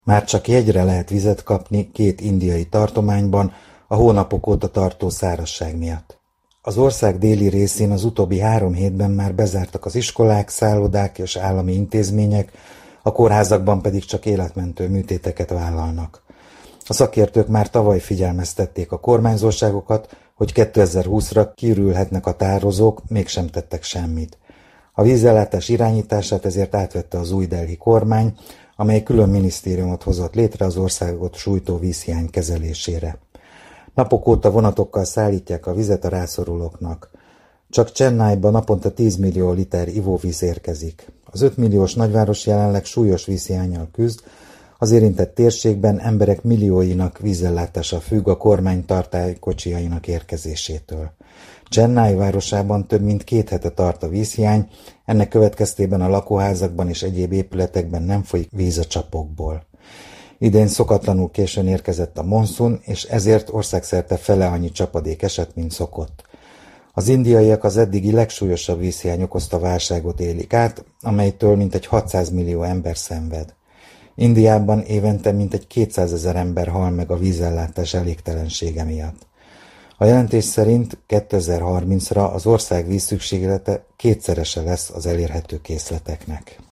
Már csak jegyre lehet vizet kapni 2 indiai tartományban a hónapok óta tartó szárazság miatt. Az ország déli részén az utóbbi 3 hétben már bezártak az iskolák, szállodák és állami intézmények, a kórházakban pedig csak életmentő műtéteket vállalnak. A szakértők már tavaly figyelmeztették a kormányzóságokat, hogy 2020-ra kiürülhetnek a tározók, mégsem tettek semmit. A vízellátás irányítását ezért átvette az új delhi kormány, amely külön minisztériumot hozott létre az országot sújtó vízhiány kezelésére. Napok óta vonatokkal szállítják a vizet a rászorulóknak. Csak Chennaiban naponta 10 millió liter ivóvíz érkezik. Az 5 milliós nagyváros jelenleg súlyos vízhiánnyal küzd, az érintett térségben emberek millióinak vízellátása függ a kormány tartálykocsiainak érkezésétől. Chennai városában több mint 2 hete tart a vízhiány, ennek következtében a lakóházakban és egyéb épületekben nem folyik víz a csapokból. Idén szokatlanul későn érkezett a monszun, és ezért országszerte fele annyi csapadék esett, mint szokott. Az indiaiak az eddigi legsúlyosabb vízhiány okozta válságot élik át, amelytől mintegy 600 millió ember szenved. Indiában évente mintegy 200 000 ember hal meg a vízellátás elégtelensége miatt. A jelentés szerint 2030-ra az ország vízszükséglete 2-szerese lesz az elérhető készleteknek.